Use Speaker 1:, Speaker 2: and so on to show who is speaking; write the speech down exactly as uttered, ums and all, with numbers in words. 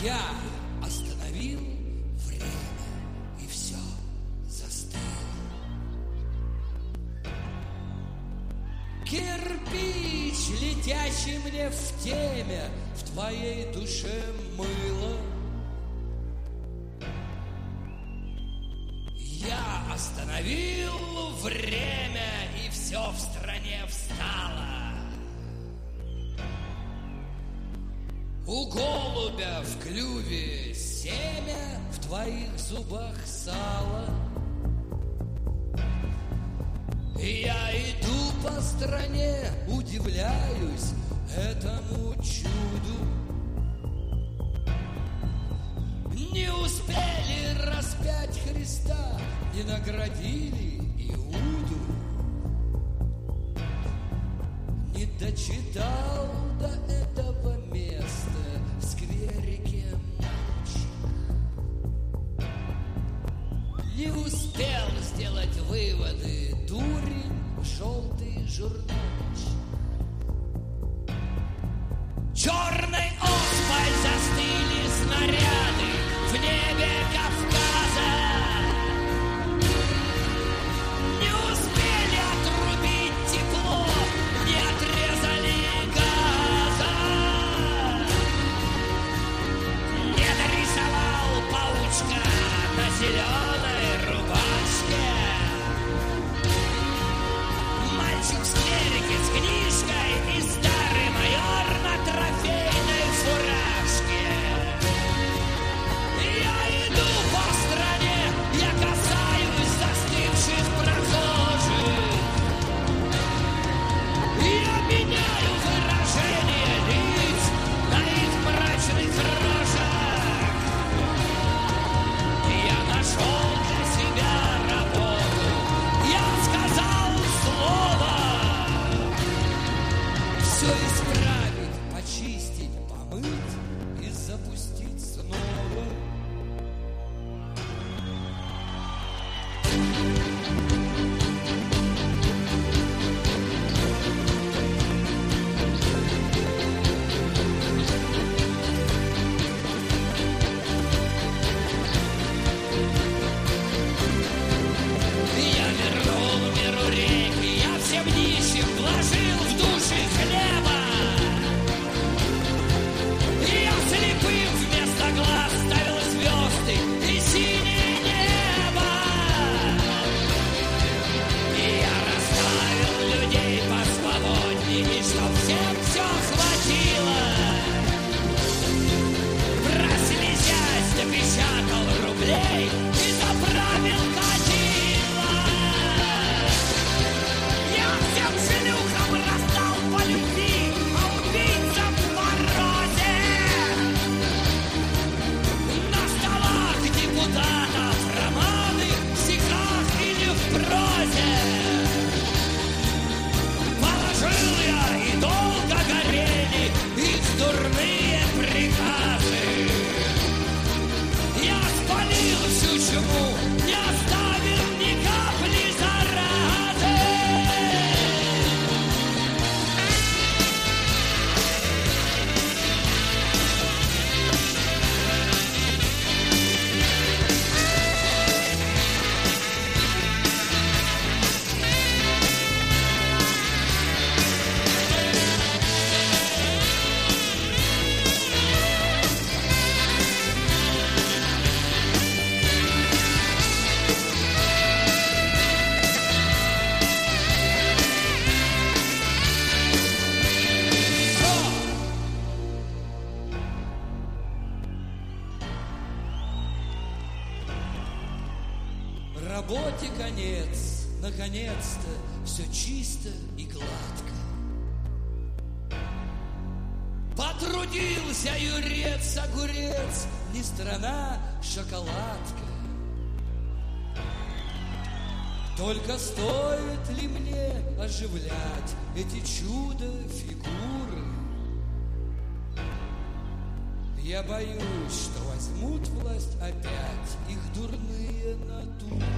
Speaker 1: Я остановил время, и все застыло. Кирпич, летящий мне в теме, в твоей душе мыло. Я остановил время, и все в стране встало. У голубя в клюве семя, в твоих зубах сало. И я иду по стране, удивляюсь этому чуду. Не успели распять Христа, не наградили Иуду. Не дочитал до этого места в скверике мальчик. Не успел сделать выводы дурень, желтый журнальчик. Черной оспой застыли снаряды в небе Кавказа. Не успели отрубить тепло, не отрезали газа. Не дорисовал паучка на зеленой рубашке. Мальчик в скверике с книжкой и старый майор на трофейной фуражке. Я иду по стране, я касаюсь застывших прохожих. Я меняю выражение лиц на их мрачных рожах. Я нашел для себя работу, я сказал слово. Все исправить, почистить, помыть и запустить снова. Я вернул миру реки, я всем нищим вложил в души хлеба. Я слепым вместо глаз ставил звезды и синее небо. Я расставил людей посвободнее, чтоб всем все хватило. Прослезясь, напечатал рублей и заправил кадила. Я всем шлюхам раздал по любви, а убийцам в морозе. На столах депутатов романы в стихах или в прозе. Положил я, и долго горели их дурные приказы. Я спалил всю чуму, не оставил ни капли заразы. Работе конец, наконец-то все чисто и гладко. Потрудился юрец-огурец, не страна, шоколадка. Только стоит ли мне оживлять эти чудо-фигуры? Я боюсь, что возьмут власть опять их дурные натуры.